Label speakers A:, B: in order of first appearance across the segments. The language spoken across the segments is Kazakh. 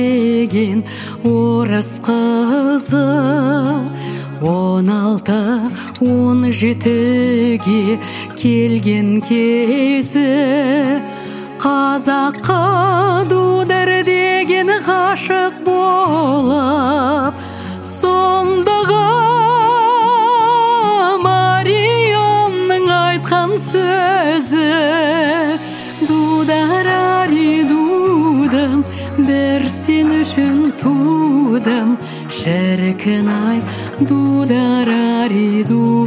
A: деген орыс қызы 16-17-ге келген кезі қазаққа дудар деген ғашық болып сондағы Марионның айтқан сөзі дударари дудым бір сен үшін тудым шіркін-ай дударари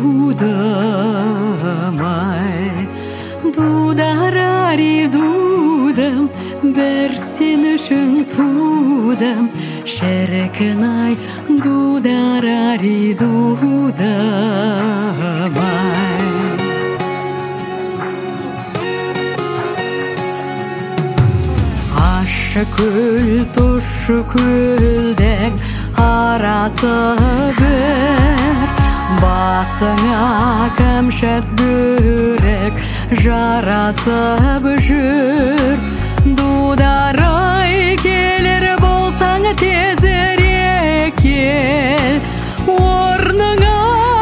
A: дудым ай дударари дудым бір сен үшін тудым шіркін-ай дударари дудым ай ащы көл тұщы көлдің арасы бір басыңа кәмшат бөрік жарасып жүр дударай келер болсаң тезірек кел орныңа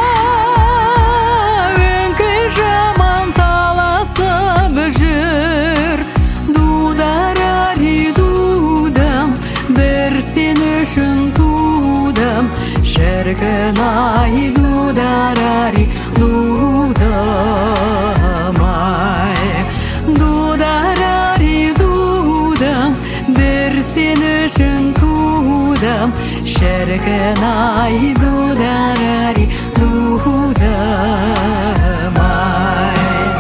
A: өңкей жаман таласып жүр дударари дудым бір сен үшін тудым шіркін-ай дударари дудым ай дударари дудым бір сен үшін тудым шіркін-ай дударари дудым ай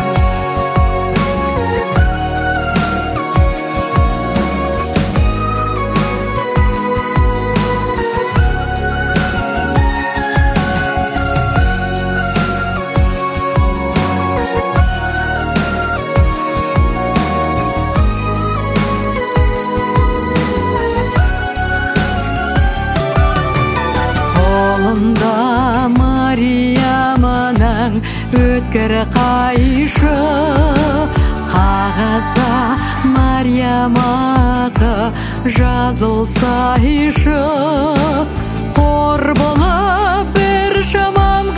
A: қолында Мариямның өткір қайшы қағазға Мариям аты жазылсайшы қор болып бір жаман